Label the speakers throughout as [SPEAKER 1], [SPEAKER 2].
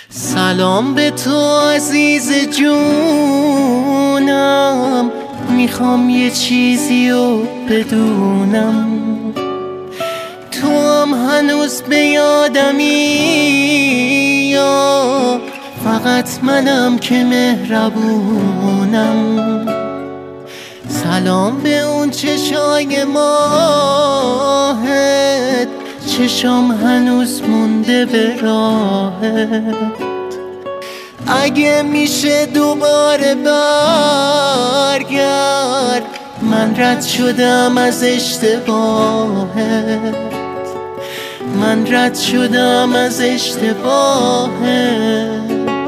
[SPEAKER 1] سلام به تو عزیز جونم، میخوام یه چیزی رو بدونم. تو هم هنوز به یادمی یا فقط منم که مهربونم؟ سلام به اون چشای ماهت، چشام هنوز مونده به راهت. اگه میشه دوباره برگرد، من رد شدم از اشتباهت، من رد شدم از اشتباهت.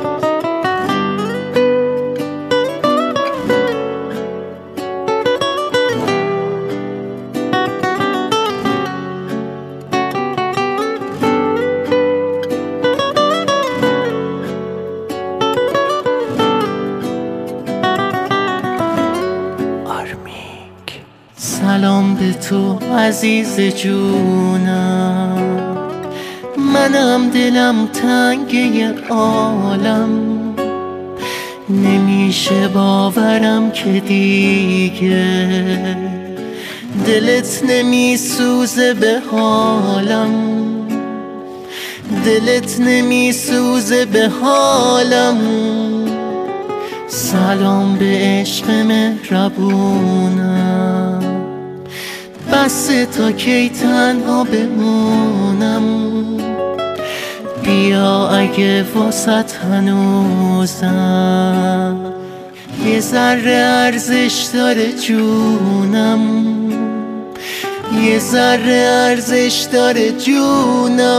[SPEAKER 1] سلام به تو عزیز جونم، منم دلم تنگه عالم. نمیشه باورم که دیگه دلت نمیسوزه به حالم، دلت نمیسوزه به حالم. سلام به عشق مهربونم، بس تا کی تنها بمونم؟ بیا اگه واسط هنوزم یه ذره ارزش داره جونم، یه ذره ارزش داره جونم.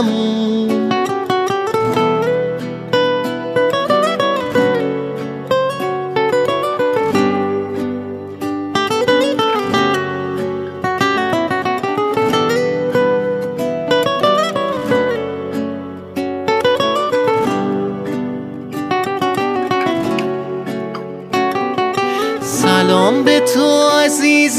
[SPEAKER 1] سلام به تو عزیز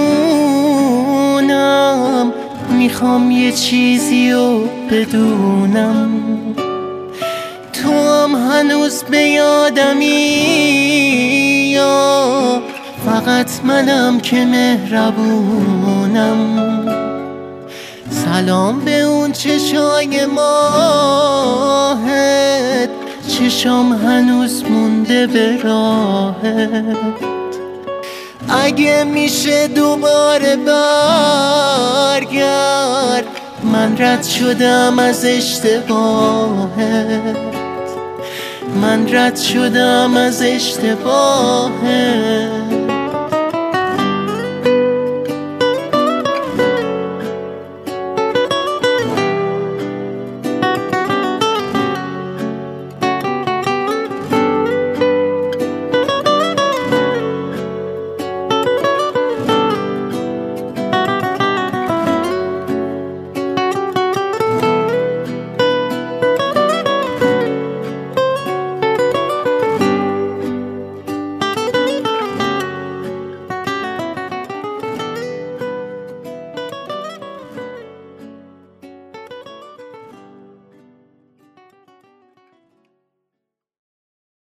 [SPEAKER 1] جونم، میخوام یه چیزی رو بدونم. تو هم هنوز به یادمی یا فقط منم که مهربونم؟ سلام به اون چشای ماهت، چشام هنوز مونده به راهت. اگه میشه دوباره برگرد، من رد شدم از اشتباهت، من رد شدم از اشتباهت.